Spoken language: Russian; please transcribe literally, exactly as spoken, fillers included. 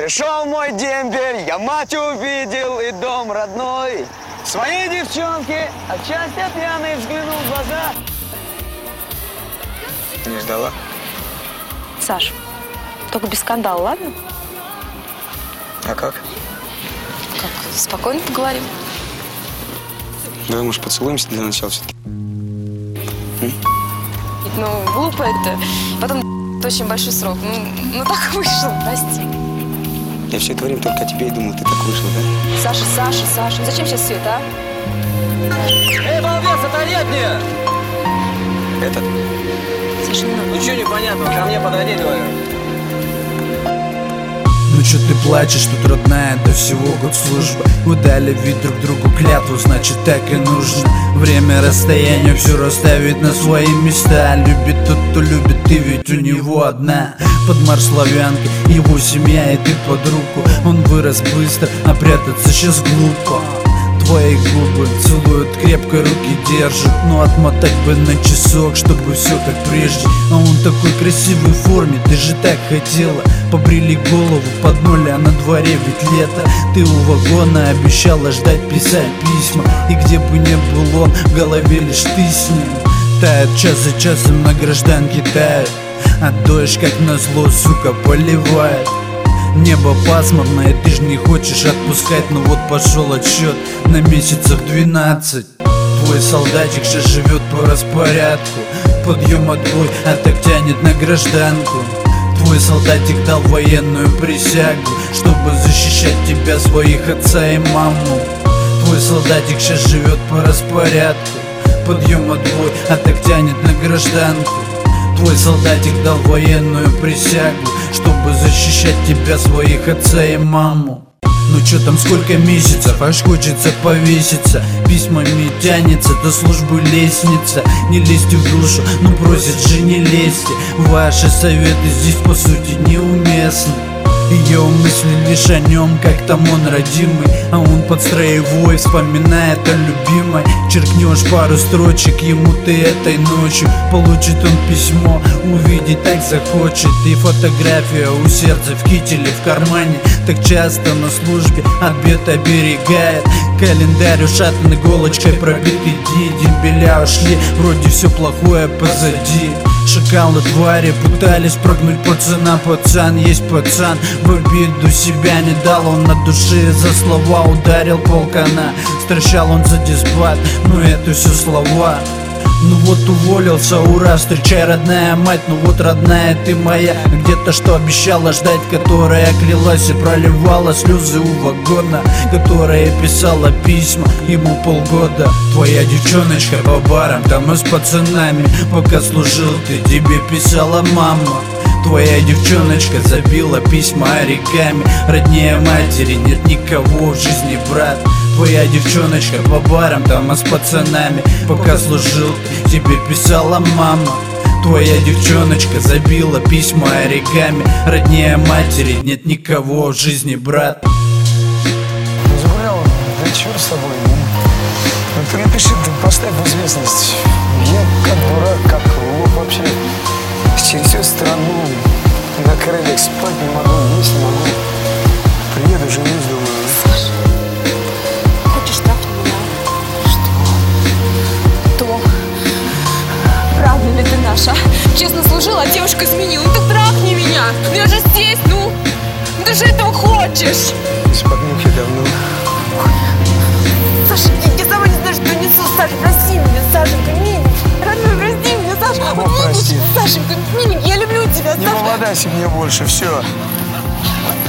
Пришел мой дембель, я мать увидел и дом родной. Своей девчонке от счастья пьяный взглянул в глаза. Не ждала? Саш, только без скандала, ладно? А как? Как? Спокойно поговорим. Давай, может, поцелуемся для начала все-таки? Ну, глупо это. Потом это очень большой срок. Ну, ну так вышло, прости. Я все это время только о тебе и думал, ты так вышла, да? Саша, Саша, Саша, ну зачем сейчас все это, а? Эй, балбес, отойди мне! Этот? Саша, не надо. Ничего не понятно, ко мне подойди, говорю. Ну чё ты плачешь, тут родная, до всего год службы. Вы дали вид друг другу клятву, значит так и нужно. Время расстояния все расставить на свои места. Любит тот, кто любит, ты ведь у него одна. Под марш славянки, его семья и ты под руку. Он вырос быстро, а прятаться сейчас глупо. Твои губы целуют крепко, руки держат. Но отмотать бы на часок, чтобы все как прежде. А он такой красивой форме, ты же так хотела. Побрили голову под ноль, а на дворе ведь лето. Ты у вагона обещала ждать, писать письма. И где бы ни был он, в голове лишь ты с ним. Тает час за часом на гражданке тает. А дождь как назло, сука, поливает. Небо пасмурное, ты ж не хочешь отпускать. Но вот пошел отсчет на месяцев двенадцать. Твой солдатик же живет по распорядку. Подъем отбой, а так тянет на гражданку. Твой солдатик дал военную присягу, чтобы защищать тебя, своих отца и маму. Твой солдатик сейчас живет по распорядку. Подъем отбой, а так тянет на гражданку. Твой солдатик дал военную присягу, чтобы защищать тебя, своих отца и маму. Ну чё там, сколько месяцев, аж хочется повеситься. Письмами тянется до службы лестница. Не лезьте в душу, ну просит же не лезьте. Ваши советы здесь по сути неуместны. Ее мысли лишь о нем, как там он родимый. А он под строевой вспоминает о любимой. Черкнешь пару строчек ему ты этой ночью. Получит он письмо, увидеть так захочет. И фотография у сердца в кителе в кармане. Так часто на службе от бед оберегает. Календарь ушатан иголочкой пробитый дни. Дембеля ушли, вроде все плохое позади. Шакалы твари пытались прогнуть пацана. Пацан есть пацан, в обиду себя не дал. Он на душе за слова ударил полкана. Стращал он за дисбат, но это все слова. Ну вот уволился, ура, встречай, родная мать. Ну вот, родная ты моя, где-то что обещала ждать, которая клялась и проливала слезы у вагона, которая писала письма ему полгода. Твоя девчоночка по барам, там и с пацанами. Пока служил ты, тебе писала мама. Твоя девчоночка забила письма оригами. Роднее матери нет никого в жизни, брат. Твоя девчоночка по барам, там а с пацанами. Пока служил ты, тебе писала мама. Твоя девчоночка забила письма оригами. Роднее матери нет никого в жизни, брат. Забрал, да черт с тобой. Ну ты напиши, ты поставь в известность. Я как дурак, как лох вообще. Через всю страну на крыльях спать не могу, есть не могу. Приеду, женюсь, думаю. Саша, хочешь трахнуть меня? Что? Кто? Правда ли ты наша? Честно служила, а девушка изменила. Ну так трахни меня! Ну я же здесь, ну! Ну ты же этого хочешь! Из-под муки давно. Саша, я, я сама не знаю, что несу. Саша, прости меня, Сашенька, миленький. Родной, прости меня, Саша. Кого прости? Сашенька, миленький, я люблю тебя, Не Саша. молодайся мне больше, все.